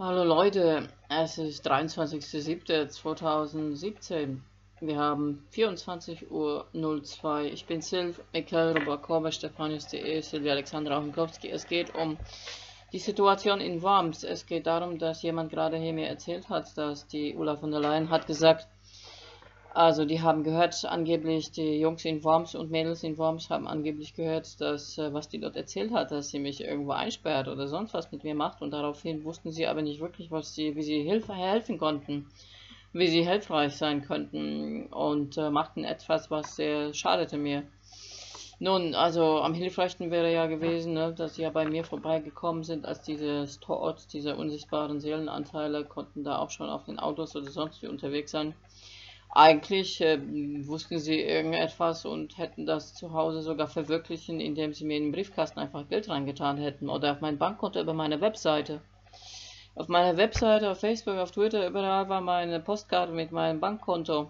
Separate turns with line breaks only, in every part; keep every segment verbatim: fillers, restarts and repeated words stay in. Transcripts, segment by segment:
Hallo Leute, es ist dreiundzwanzigster siebter zweitausendsiebzehn. Wir haben vierundzwanzig Uhr null zwei. Ich bin Silv, Mikhail Rubakova, Stefanius.de, Silvia Alexandra Ochnkowski. Es geht um die Situation in Worms. Es geht darum, dass jemand gerade hier mir erzählt hat, dass die Ursula von der Leyen hat gesagt, also die haben gehört, angeblich die Jungs in Worms und Mädels in Worms haben angeblich gehört, dass, äh, was die dort erzählt hat, dass sie mich irgendwo einsperrt oder sonst was mit mir macht, und daraufhin wussten sie aber nicht wirklich, was sie, wie sie Hilfe helfen konnten, wie sie hilfreich sein könnten, und äh, machten etwas, was sehr schadete mir. Nun, also am hilfreichsten wäre ja gewesen, ne, dass sie ja bei mir vorbeigekommen sind, als dieses Torort, diese unsichtbaren Seelenanteile konnten da auch schon auf den Autos oder sonst wie unterwegs sein. Eigentlich äh, wussten sie irgendetwas und hätten das zu Hause sogar verwirklichen, indem sie mir in den Briefkasten einfach Geld reingetan hätten oder auf mein Bankkonto über meine Webseite. Auf meiner Webseite, auf Facebook, auf Twitter, überall war meine Postkarte mit meinem Bankkonto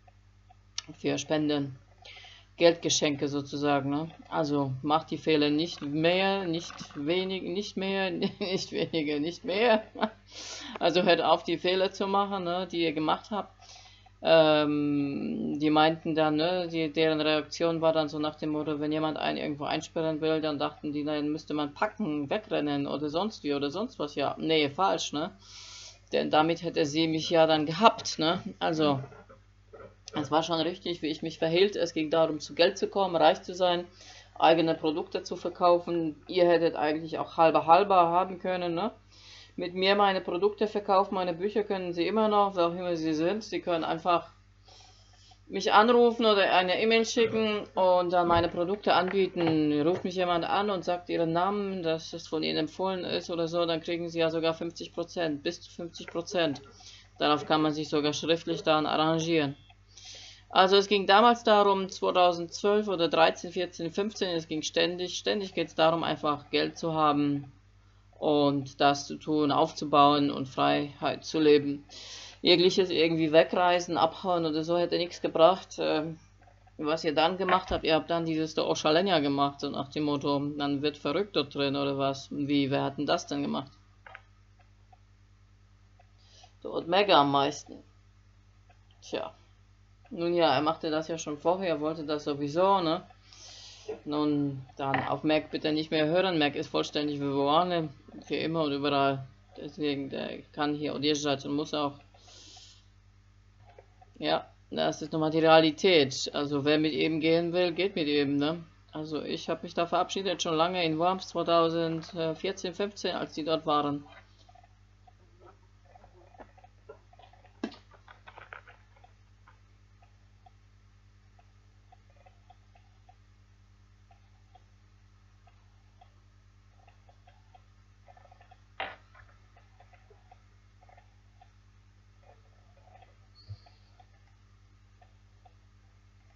für Spenden. Geldgeschenke sozusagen, ne? Also macht die Fehler nicht mehr, nicht wenig, nicht mehr, nicht weniger, nicht mehr. Also hört auf, die Fehler zu machen, ne, die ihr gemacht habt. Ähm, die meinten dann, ne, die, deren Reaktion war dann so nach dem Motto, wenn jemand einen irgendwo einsperren will, dann dachten die, dann müsste man packen, wegrennen oder sonst wie oder sonst was. Ja, nee, falsch, ne? Denn damit hätte sie mich ja dann gehabt, ne? Also, es war schon richtig, wie ich mich verhielt. Es ging darum, zu Geld zu kommen, reich zu sein, eigene Produkte zu verkaufen. Ihr hättet eigentlich auch halber halber haben können, ne? Mit mir meine Produkte verkaufen, meine Bücher können Sie immer noch, wer auch immer Sie sind. Sie können einfach mich anrufen oder eine E-Mail schicken und dann meine Produkte anbieten. Ruft mich jemand an und sagt Ihren Namen, dass es von Ihnen empfohlen ist oder so, dann kriegen Sie ja sogar fünfzig Prozent, bis zu fünfzig Prozent. Darauf kann man sich sogar schriftlich dann arrangieren. Also es ging damals darum, zweitausendzwölf oder dreizehn, vierzehn, fünfzehn, es ging ständig, ständig geht es darum, einfach Geld zu haben und das zu tun, aufzubauen und Freiheit zu leben. Jegliches irgendwie wegreisen, abhauen oder so hätte nichts gebracht. Ähm, was ihr dann gemacht habt, ihr habt dann dieses der Oschalenia gemacht, so nach dem Motto, man wird verrückt dort drin oder was. Wie, wer hat denn das denn gemacht? Dort Mega am meisten. Tja. Nun ja, er machte das ja schon vorher, er wollte das sowieso, ne? Nun, dann auf Mac bitte nicht mehr hören. Mac ist vollständig wywołany, für immer und überall. Deswegen, der kann hier odjeżdżać und muss auch. Ja, das ist nochmal die Realität. Also wer mit ihm gehen will, geht mit ihm, ne? Also ich habe mich da verabschiedet, schon lange in Worms zweitausendvierzehn, fünfzehn, als die dort waren.